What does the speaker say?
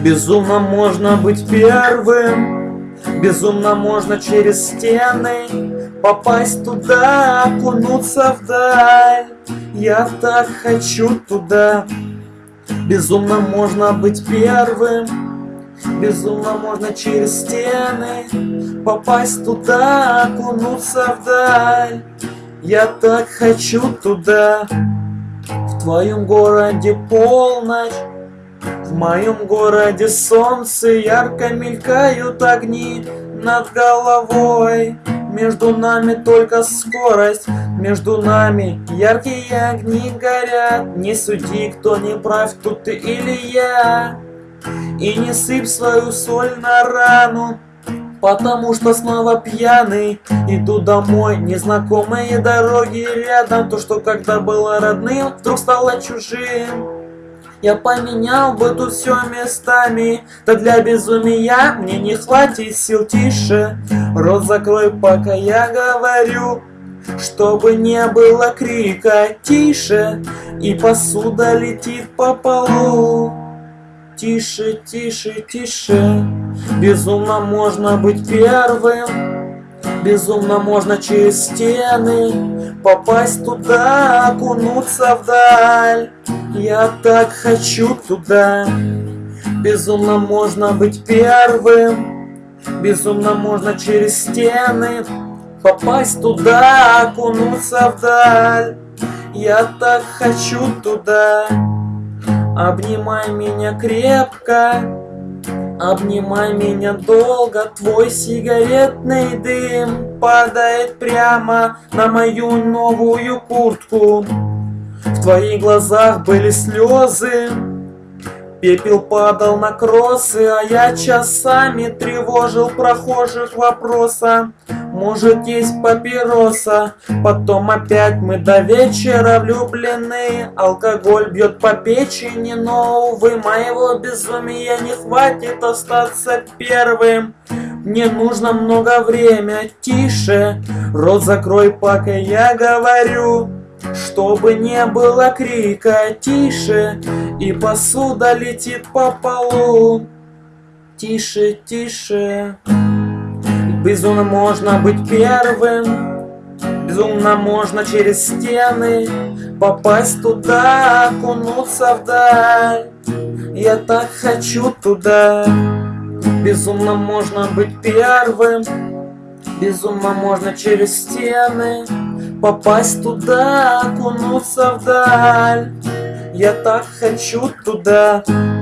Безумно можно быть первым, безумно можно через стены попасть туда, окунуться вдаль. Я так хочу туда. Безумно можно быть первым, безумно можно через стены попасть туда, окунуться вдаль. Я так хочу туда. В твоем городе полночь, в моем городе солнце, ярко мелькают огни над головой. Между нами только скорость, между нами яркие огни горят. Не суди, кто не прав, тут ты или я. И не сыпь свою соль на рану, потому что снова пьяный. Иду домой, незнакомые дороги рядом. То, что когда было родным, вдруг стало чужим. Я поменял бы тут все местами, да для безумия мне не хватит сил. Тише, рот закрой, пока я говорю, чтобы не было крика. Тише, и посуда летит по полу. Тише, тише, тише. Безумно можно быть первым, безумно можно через стены попасть туда, окунуться вдаль. Я так хочу туда. Безумно можно быть первым, безумно можно через стены попасть туда, окунуться вдаль. Я так хочу туда. Обнимай меня крепко, обнимай меня долго. Твой сигаретный дым падает прямо на мою новую куртку. В твоих глазах были слезы, пепел падал на кроссы, а я часами тревожил прохожих вопроса: может, есть папироса? Потом опять мы до вечера влюблены. Алкоголь бьет по печени, но, увы, моего безумия не хватит остаться первым. Мне нужно много времени. Тише, рот закрой, пока я говорю, чтобы не было крика. Тише, и посуда летит по полу. Тише, тише. Безумно можно быть первым, безумно можно через стены попасть туда, окунуться вдаль. Я так хочу туда. Безумно можно быть первым, безумно можно через стены попасть туда, окунуться вдаль. Я так хочу туда.